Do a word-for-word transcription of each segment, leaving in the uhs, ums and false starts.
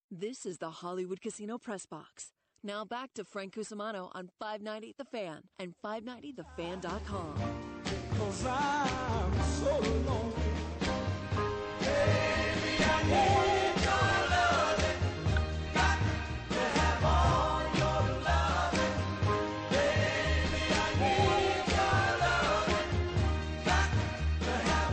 This is the Hollywood Casino Press Box. Now back to Frank Cusimano on five ninety The Fan and five ninety the fan dot com. Cause I'm so lonely. Baby, I need your loving. Got to have all your loving. Baby, I need your loving. Got to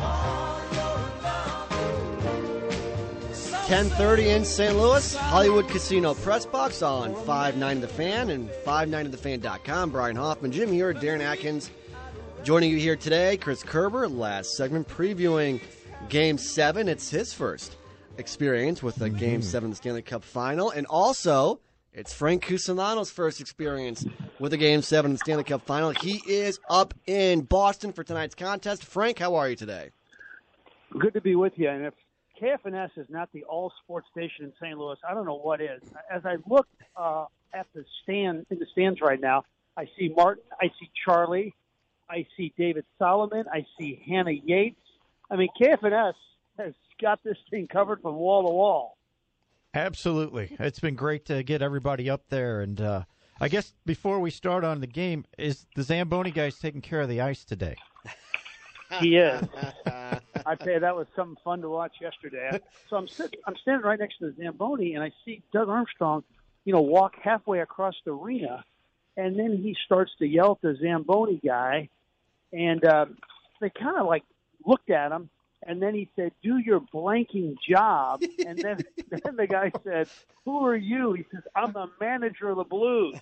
have all your loving. ten thirty in Saint Louis, Hollywood Casino Press Box on five ninety The Fan and five ninety the fan dot com. Brian Hoffman, Jim here, Darren Atkins. Joining you here today, Chris Kerber, last segment previewing Game seven. It's his first experience with a Game seven of the Stanley Cup Final. And also, it's Frank Cusimano's first experience with a Game seven of the Stanley Cup Final. He is up in Boston for tonight's contest. Frank, how are you today? Good to be with you. And if K F N S is not the all-sports station in Saint Louis, I don't know what is. As I look uh, at the stand in the stands right now, I see Martin, I see Charlie, I see David Solomon. I see Hannah Yates. I mean, K F N S has got this thing covered from wall to wall. Absolutely. It's been great to get everybody up there. And uh, I guess before we start on the game, is the Zamboni guys taking care of the ice today? He is. I tell you, that was something fun to watch yesterday. So I'm sitting, I'm standing right next to the Zamboni, and I see Doug Armstrong, you know, walk halfway across the arena, and then he starts to yell at the Zamboni guy. And uh, they kind of like looked at him, and then he said, "Do your blanking job." And then, then the guy said, "Who are you?" He says, "I'm the manager of the Blues."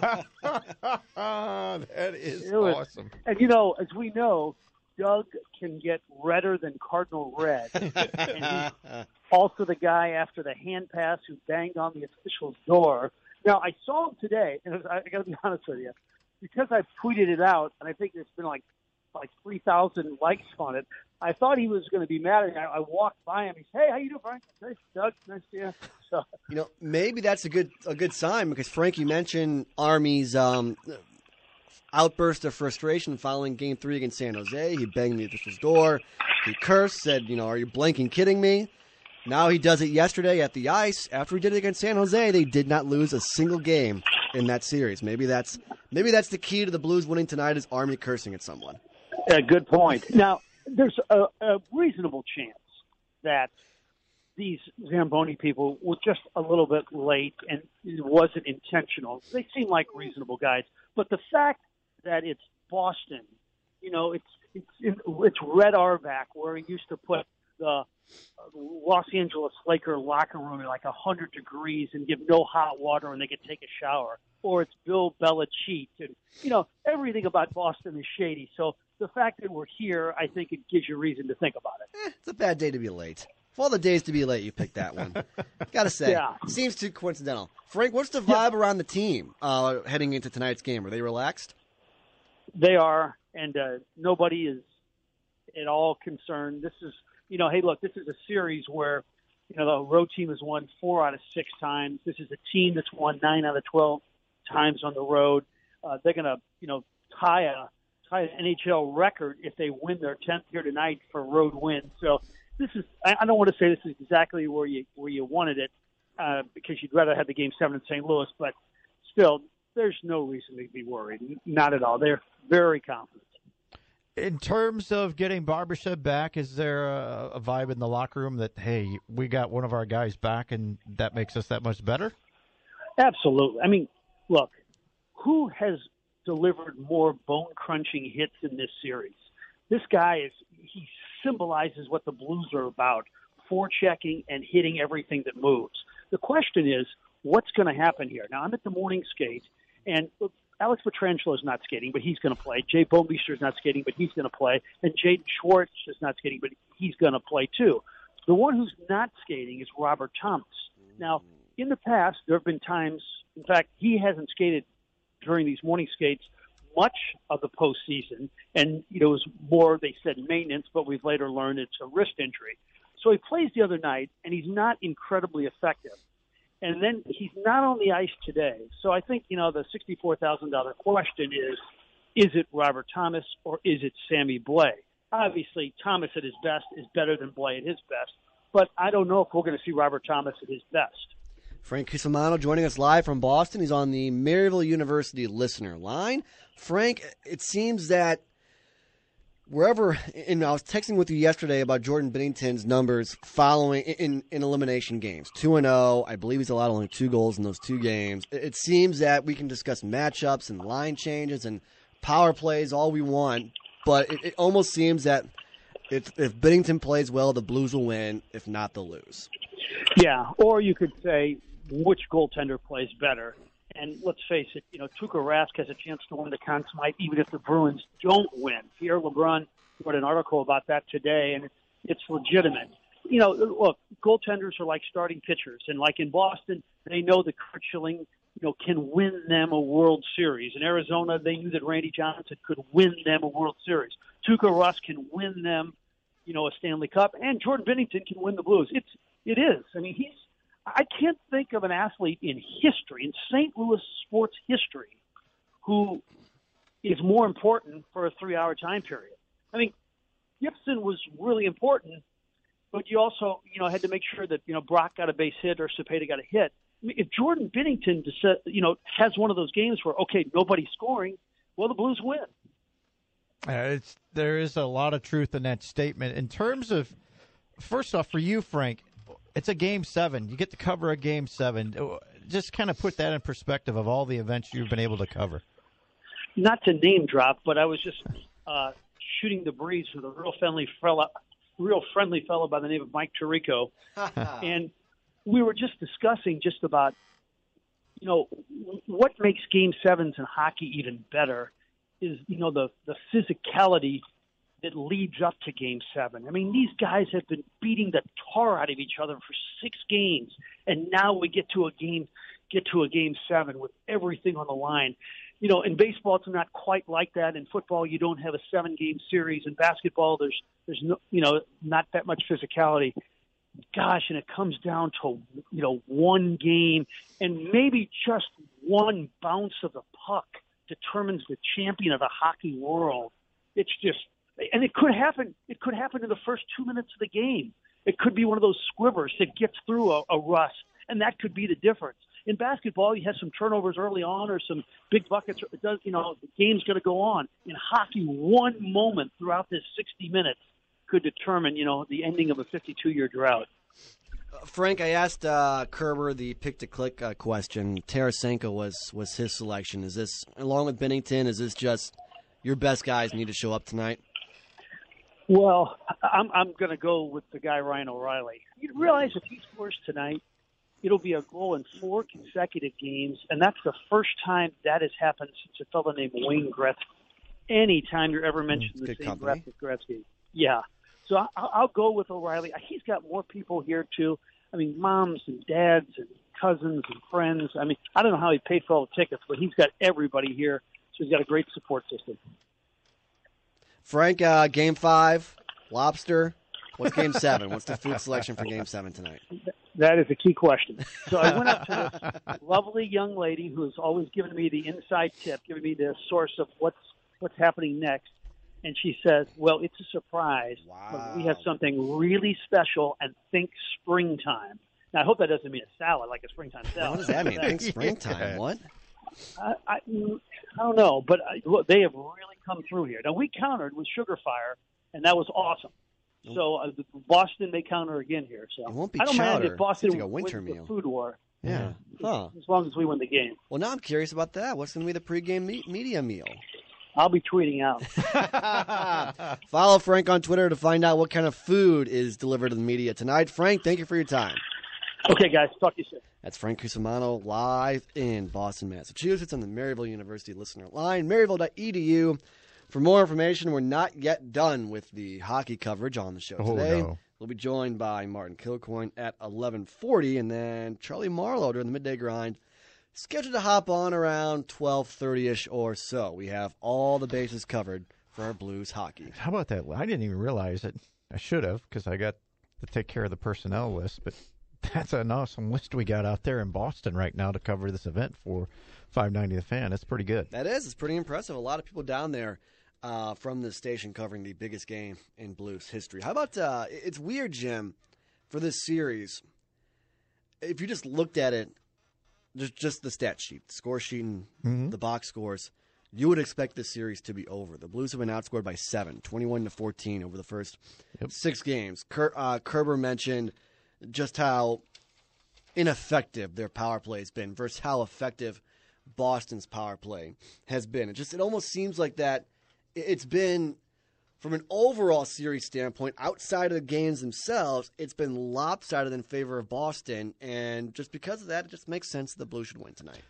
That is was, awesome. And, you know, as we know, Doug can get redder than Cardinal Red. And he's also the guy after the hand pass who banged on the official's door. Now, I saw him today, and I, I got to be honest with you, because I tweeted it out, and I think there's been like like three thousand likes on it. I thought he was going to be mad at me. I, I walked by him. He said, "Hey, how you doing, Frank?" "Hey, Doug, nice to you." So, you know, maybe that's a good a good sign because Frank, you mentioned Army's um, outburst of frustration following Game Three against San Jose. He banged the official's door. He cursed, said, "You know, are you blanking kidding me?" Now he does it yesterday at the ice. After he did it against San Jose, they did not lose a single game in that series. Maybe that's maybe that's the key to the Blues winning tonight is Army cursing at someone. Yeah, good point. Now, there's a, a reasonable chance that these Zamboni people were just a little bit late and it wasn't intentional. They seem like reasonable guys. But the fact that it's Boston, you know, it's it's it's Red Auerbach where he used to put the Los Angeles Laker locker room in like one hundred degrees and give no hot water and they could take a shower. Or it's Bill Belichick. And, you know, everything about Boston is shady. So the fact that we're here, I think it gives you reason to think about it. Eh, it's a bad day to be late. Of all the days to be late, you picked that one. Gotta say, yeah. Seems too coincidental. Frank, what's the vibe yeah. around the team uh, heading into tonight's game? Are they relaxed? They are, and uh, nobody is at all concerned. This is, you know, hey, look, this is a series where, you know, the road team has won four out of six times. This is a team that's won nine out of twelve times on the road. Uh, they're going to, you know, tie a tie an N H L record if they win their tenth here tonight for road wins. So this is, I, I don't want to say this is exactly where you where you wanted it uh, because you'd rather have the game seven in Saint Louis, but still, there's no reason to be worried. Not at all. They're very confident. In terms of getting Barbashev back, is there a, a vibe in the locker room that, hey, we got one of our guys back and that makes us that much better? Absolutely. I mean, look, who has delivered more bone-crunching hits in this series? This guy is, he symbolizes what the Blues are about, forechecking and hitting everything that moves. The question is, what's going to happen here? Now, I'm at the morning skate, and look, Alex Pietrangelo is not skating, but he's going to play. Jay Bomeister is not skating, but he's going to play. And Jaden Schwartz is not skating, but he's going to play too. The one who's not skating is Robert Thomas. Now, in the past, there have been times, in fact, he hasn't skated during these morning skates much of the postseason. And, you know, it was more, they said, maintenance, but we've later learned it's a wrist injury. So he plays the other night, and he's not incredibly effective. And then he's not on the ice today. So I think, you know, the sixty-four thousand dollars question is, is it Robert Thomas or is it Sammy Blais? Obviously, Thomas at his best is better than Blais at his best. But I don't know if we're going to see Robert Thomas at his best. Frank Cusimano joining us live from Boston. He's on the Maryville University listener line. Frank, it seems that wherever, and I was texting with you yesterday about Jordan Binnington's numbers following in, in elimination games. two and oh. I believe he's allowed only two goals in those two games. It, it seems that we can discuss matchups and line changes and power plays all we want, but it, it almost seems that if, if Binnington plays well, the Blues will win. If not, they'll lose. Yeah, or you could say which goaltender plays better. And let's face it, you know, Tuukka Rask has a chance to win the Conn Smythe even if the Bruins don't win. Pierre LeBrun wrote an article about that today, and it's, it's legitimate. You know, look, goaltenders are like starting pitchers, and like in Boston, they know that Kurt Schilling, you know, can win them a World Series. In Arizona, they knew that Randy Johnson could win them a World Series. Tuukka Rask can win them, you know, a Stanley Cup, and Jordan Binnington can win the Blues. It's it is. I mean, he's. I can't think of an athlete in history, in Saint Louis sports history, who is more important for a three-hour time period. I mean, Gibson was really important, but you also, you know, had to make sure that, you know, Brock got a base hit or Cepeda got a hit. I mean, if Jordan Binnington, you know, has one of those games where, okay, nobody's scoring, well, the Blues win. Uh, it's there is a lot of truth in that statement. In terms of, first off, for you, Frank, it's a game seven. You get to cover a game seven. Just kind of put that in perspective of all the events you've been able to cover. Not to name drop, but I was just uh, shooting the breeze with a real friendly fella, real friendly fellow by the name of Mike Tirico, and we were just discussing just about, you know, what makes game sevens in hockey even better is, you know, the the physicality that leads up to game seven. I mean, these guys have been beating the tar out of each other for six games, and now we get to a game, get to a game seven with everything on the line. You know, in baseball, it's not quite like that. In football, you don't have a seven-game series. In basketball, there's, there's no, you know, not that much physicality. Gosh, and it comes down to, you know, one game, and maybe just one bounce of the puck determines the champion of the hockey world. It's just, and it could happen. It could happen in the first two minutes of the game. It could be one of those squibers that gets through a, a rust, and that could be the difference. In basketball, you have some turnovers early on or some big buckets. It does, you know, the game's going to go on. In hockey, one moment throughout this sixty minutes could determine, you know, the ending of a fifty-two-year drought. Uh, Frank, I asked uh, Kerber the pick-to-click uh, question. Tarasenko was was his selection. Is this, along with Binnington, is this just your best guys need to show up tonight? Well, I'm I'm going to go with the guy Ryan O'Reilly. You realize if he scores tonight, it'll be a goal in four consecutive games, and that's the first time that has happened since a fellow named Wayne Gretzky. Anytime you're ever mentioned the same breath with Gretzky. Yeah. So I, I'll go with O'Reilly. He's got more people here, too. I mean, moms and dads and cousins and friends. I mean, I don't know how he paid for all the tickets, but he's got everybody here, so he's got a great support system. Frank, uh, game five, lobster. What's game seven? What's the food selection for game seven tonight? That is a key question. So I went up to this lovely young lady who has always given me the inside tip, giving me the source of what's what's happening next. And she says, well, it's a surprise. Wow. But we have something really special, and think springtime. Now, I hope that doesn't mean a salad, like a springtime salad. What does that mean? Think springtime. Yeah. What? I, I, I don't know, but I, look, they have really come through here. Now, we countered with Sugar Fire, and that was awesome. So uh, Boston may counter again here. So It won't be I don't mind chowder. if Boston It's like a winter wins meal. the food war, Yeah. Huh. as long as we win the game. Well, now I'm curious about that. What's going to be the pregame me- media meal? I'll be tweeting out. Follow Frank on Twitter to find out what kind of food is delivered to the media tonight. Frank, thank you for your time. Okay, guys. Talk to you soon. That's Frank Cusimano live in Boston, Massachusetts on the Maryville University listener line, maryville dot e d u. For more information, we're not yet done with the hockey coverage on the show Oh, today. no. We'll be joined by Martin Kilcoyne at eleven forty, and then Charlie Marlowe during the midday grind, scheduled to hop on around twelve thirty-ish or so. We have all the bases covered for our Blues hockey. How about that? I didn't even realize it. I should have, because I got to take care of the personnel list. But that's an awesome list we got out there in Boston right now to cover this event for five ninety The Fan. That's pretty good. That is. It's pretty impressive. A lot of people down there uh, from the station covering the biggest game in Blues history. How about, uh, it's weird, Jim, for this series. if you just looked at it, just just the stat sheet, the score sheet, and Mhm. the box scores, you would expect this series to be over. The Blues have been outscored by seven, twenty-one to fourteen over the first Yep. six games. Ker, uh, Kerber mentioned just how ineffective their power play has been versus how effective Boston's power play has been. It just it almost seems like that it's been, from an overall series standpoint, outside of the games themselves, it's been lopsided in favor of Boston, and just because of that, it just makes sense that the Blues should win tonight.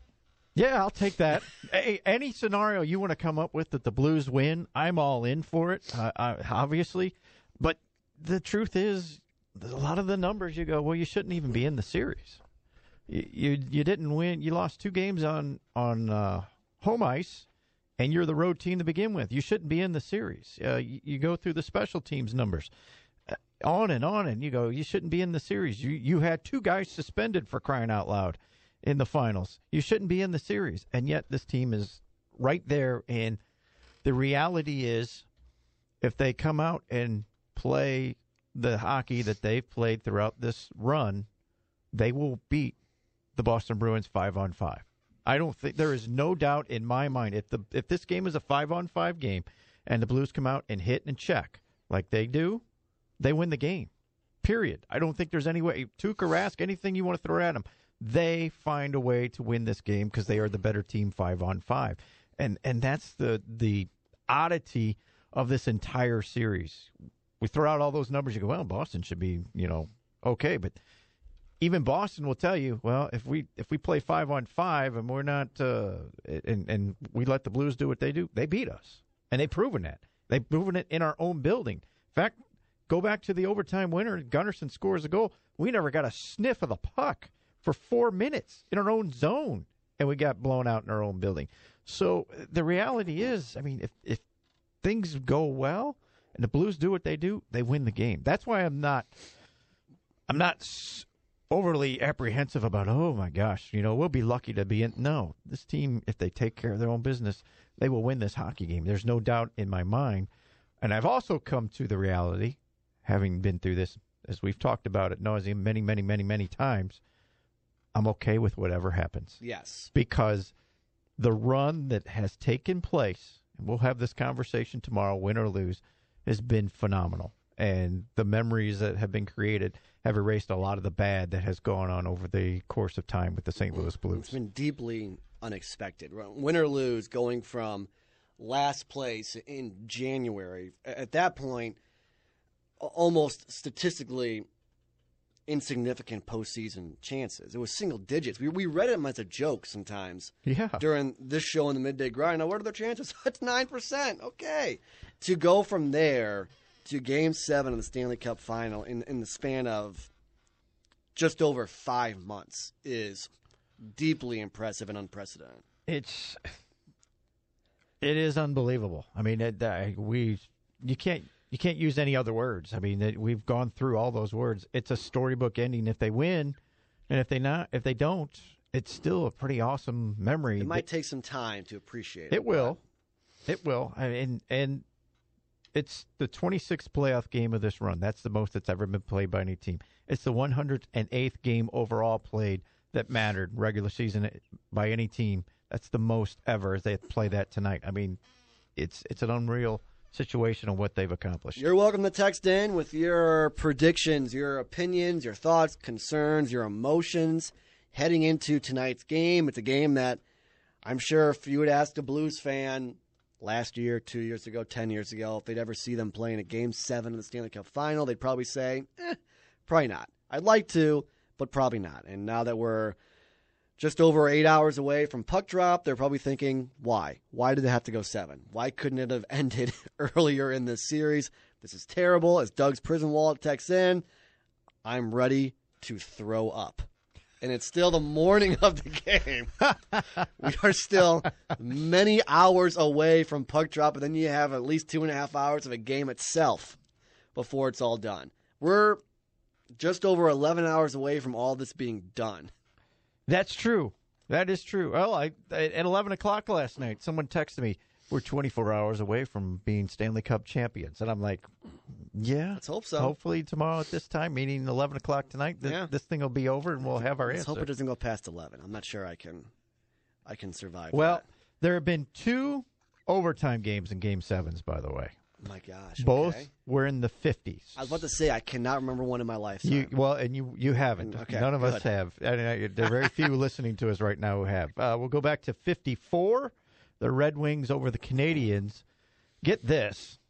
Yeah, I'll take that. A- any scenario you want to come up with that the Blues win, I'm all in for it, uh, uh, obviously. But the truth is, a lot of the numbers you go, well, you shouldn't even be in the series. You you, you didn't win. You lost two games on, on uh, home ice, and you're the road team to begin with. You shouldn't be in the series. Uh, you, you go through the special teams numbers, uh, on and on, and you go, you shouldn't be in the series. You You had two guys suspended, for crying out loud, in the finals. You shouldn't be in the series. And yet this team is right there. And the reality is, if they come out and play the hockey that they've played throughout this run, they will beat the Boston Bruins five on five. I don't think there is no doubt in my mind. If the if this game is a five on five game and the Blues come out and hit and check like they do, they win the game. Period. I don't think there's any way. Tuukka, Rask, anything you want to throw at them, they find a way to win this game because they are the better team five on five. And and that's the the oddity of this entire series. We throw out all those numbers, you go, well, Boston should be, you know, okay. But even Boston will tell you, well, if we if we play five on five and we're not uh, and and we let the Blues do what they do, they beat us. And they've proven that. They've proven it in our own building. In fact, go back to the overtime winner, Gunnarsson scores a goal. We never got a sniff of the puck for four minutes in our own zone, and we got blown out in our own building. So the reality is, I mean, if, if things go well and the Blues do what they do, they win the game. That's why I'm not I'm not overly apprehensive about, oh, my gosh, you know, we'll be lucky to be in. No, this team, if they take care of their own business, they will win this hockey game. There's no doubt in my mind. And I've also come to the reality, having been through this, as we've talked about it nauseum many, many, many, many times, I'm okay with whatever happens. Yes. Because the run that has taken place, and we'll have this conversation tomorrow, win or lose, has been phenomenal. And the memories that have been created have erased a lot of the bad that has gone on over the course of time with the Saint Louis It's Blues. been deeply unexpected. Win or lose, going from last place in January, at that point, almost statistically insignificant postseason chances. It was single digits. We we read them as a joke sometimes. Yeah. During this show in the midday grind. Now, what are their chances? It's nine percent. Okay. To go from there to Game Seven of the Stanley Cup Final in in the span of just over five months is deeply impressive and unprecedented. It's it is unbelievable. I mean, it, uh, we you can't you can't use any other words. I mean, it, we've gone through all those words. It's a storybook ending if they win, and if they not if they don't, it's still a pretty awesome memory. It might take some time to appreciate it. It will, it will. I mean, and it's the twenty-sixth playoff game of this run. That's the most that's ever been played by any team. It's the one hundred eighth game overall played that mattered regular season by any team. That's the most ever as they play that tonight. I mean, it's it's an unreal situation of what they've accomplished. You're welcome to text in with your predictions, your opinions, your thoughts, concerns, your emotions heading into tonight's game. It's a game that I'm sure if you would ask a Blues fan last year, two years ago, ten years ago, if they'd ever see them playing a Game seven of the Stanley Cup Final, they'd probably say, eh, probably not. I'd like to, but probably not. And now that we're just over eight hours away from puck drop, they're probably thinking, why? Why did they have to go seven? Why couldn't it have ended earlier in this series? This is terrible. As Doug's prison wallet texts in, I'm ready to throw up. And it's still the morning of the game. We are still many hours away from puck drop, and then you have at least two and a half hours of a game itself before it's all done. We're just over eleven hours away from all this being done. That's true. That is true. Well, I at eleven o'clock last night, someone texted me, we're twenty-four hours away from being Stanley Cup champions. And I'm like, yeah. Let's hope so. Hopefully tomorrow at this time, meaning eleven o'clock tonight, th- Yeah. this thing will be over and we'll have our Let's answer. hope it doesn't go past eleven. I'm not sure I can I can survive Well, that. there have been two overtime games in Game Sevens, by the way. My gosh. Both okay. were in the fifties. I was about to say, I cannot remember one in my lifetime. You well, and you you haven't. Okay, None of us good. have. And uh, there are very few listening to us right now who have. Uh, we'll go back to fifty-four. The Red Wings over the Canadians. Get this: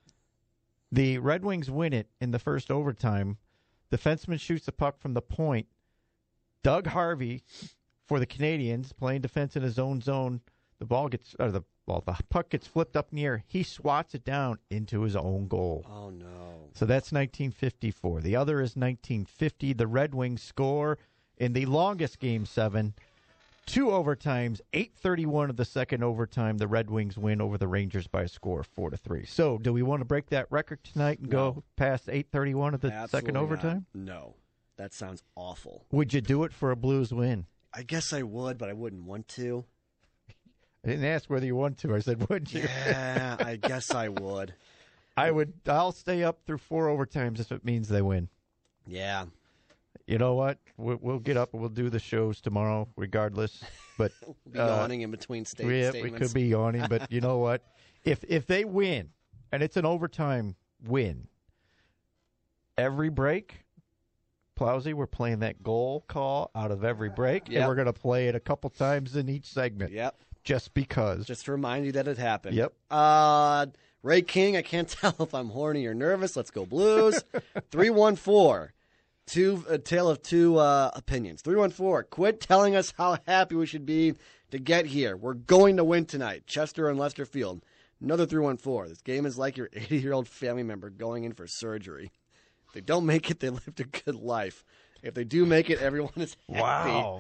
the Red Wings win it in the first overtime. Defenseman shoots the puck from the point. Doug Harvey for the Canadians playing defense in his own zone. The ball gets or the ball, the puck gets flipped up in the air. He swats it down into his own goal. Oh, no. So that's nineteen fifty-four. The other is nineteen fifty. The Red Wings score in the longest Game seven. Two overtimes, eight thirty-one of the second overtime. The Red Wings win over the Rangers by a score of four to three. So do we want to break that record tonight and No. go past eight thirty-one of the Absolutely second not. overtime? No. That sounds awful. Would you do it for a Blues win? I guess I would, but I wouldn't want to. I didn't ask whether you want to. I said, would you? Yeah, I guess I would. I would. I'll stay up through four overtimes if it means they win. Yeah. You know what? We'll, we'll get up and we'll do the shows tomorrow, regardless. But Be uh, yawning in between state yeah, statements. we could be yawning. But you know what? If if they win, and it's an overtime win, every break, Plowsy, we're playing that goal call out of every break, Yep. and we're going to play it a couple times in each segment. Yep. Just because. Just to remind you that it happened. Yep. Uh, Ray King, I can't tell if I'm horny or nervous. Let's go Blues. three one four. Two, a tale of two uh, opinions. three one four. Quit telling us how happy we should be to get here. We're going to win tonight. Chester and Lester Field. Another three one four. This game is like your eighty-year-old family member going in for surgery. If they don't make it, they lived a good life. If they do make it, everyone is happy. Wow.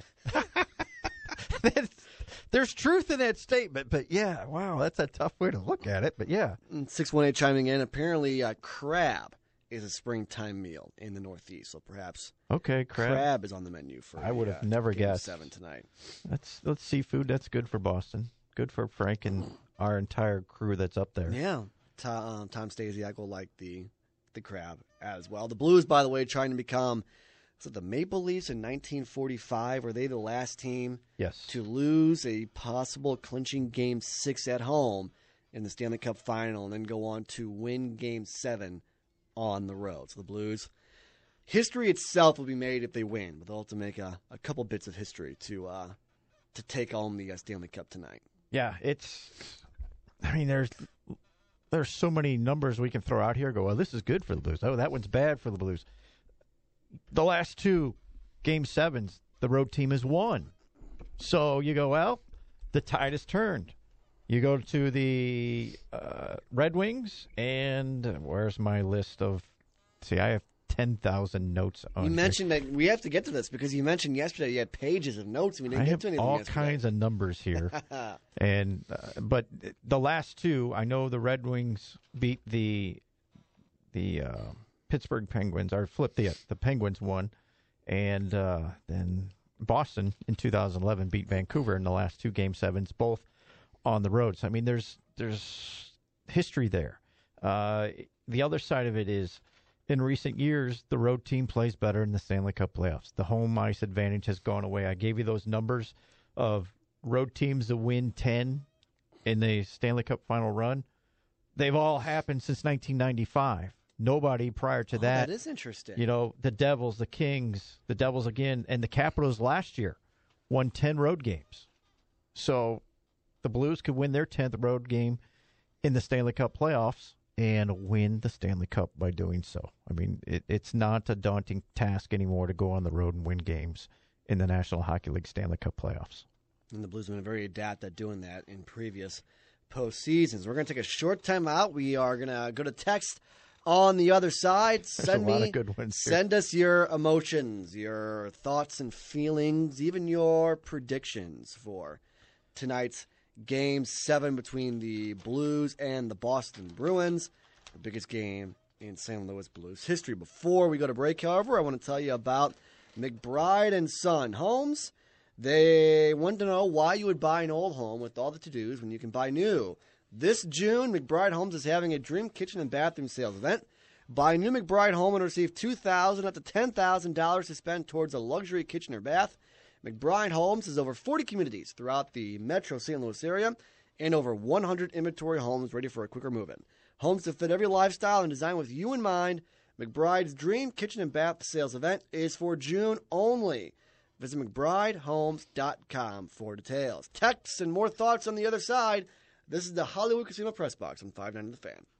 That's, there's truth in that statement, but yeah, wow, that's a tough way to look at it. But yeah. six one eight chiming in. Apparently, uh, crab is a springtime meal in the Northeast, so perhaps Okay, crab, crab. is on the menu for I would have uh, never Game guessed. seven tonight. That's that's seafood. That's good for Boston. Good for Frank and our entire crew that's up there. Yeah, Tom, um, Tom Stasiak will like the the crab as well. The Blues, by the way, trying to become was it the Maple Leafs in nineteen forty-five? Were they the last team Yes. to lose a possible clinching Game six at home in the Stanley Cup Final and then go on to win Game seven on the road? So the Blues, history itself will be made if they win, but they'll have to make a, a couple bits of history to uh, to take home the uh, Stanley Cup tonight. Yeah, it's. I mean, there's there's so many numbers we can throw out here. Go, well, this is good for the Blues. Oh, that one's bad for the Blues. The last two Game Sevens, the road team has won. So you go, well, the tide has turned. You go to the uh, Red Wings, and where's my list of? See, I have ten thousand notes on. You here. mentioned that we have to get to this because you mentioned yesterday you had pages of notes. And we didn't I get have to anything all yesterday. kinds of numbers here, and uh, but the last two, I know the Red Wings beat the the uh, Pittsburgh Penguins, or flipped the the Penguins won, and uh, then Boston in two thousand eleven beat Vancouver in the last two Game Sevens, both on the road. So I mean, there's there's history there. Uh, the other side of it is, in recent years, the road team plays better in the Stanley Cup playoffs. The home ice advantage has gone away. I gave you those numbers of road teams that win ten in the Stanley Cup final run. They've all happened since nineteen ninety-five. Nobody prior to Oh, that. that is interesting. You know, the Devils, the Kings, the Devils again, and the Capitals last year won ten road games. So the Blues could win their tenth road game in the Stanley Cup playoffs and win the Stanley Cup by doing so. I mean, it, it's not a daunting task anymore to go on the road and win games in the National Hockey League Stanley Cup playoffs. And the Blues have been very adept at doing that in previous postseasons. We're going to take a short time out. We are going to go to text on the other side. There's Send a lot me, of good ones here. send us your emotions, your thoughts and feelings, even your predictions for tonight's Game seven between the Blues and the Boston Bruins, the biggest game in Saint Louis Blues history. Before we go to break, however, I want to tell you about McBride and Son Homes. They want to know why you would buy an old home with all the to-dos when you can buy new. This June, McBride Homes is having a dream kitchen and bathroom sales event. Buy a new McBride home and receive two thousand dollars up to ten thousand dollars to spend towards a luxury kitchen or bath. McBride Homes has over forty communities throughout the metro Saint Louis area and over one hundred inventory homes ready for a quicker move-in. Homes to fit every lifestyle and designed with you in mind. McBride's Dream Kitchen and Bath sales event is for June only. Visit McBride Homes dot com for details. Texts and more thoughts on the other side. This is the Hollywood Casino Press Box on five ninety The Fan.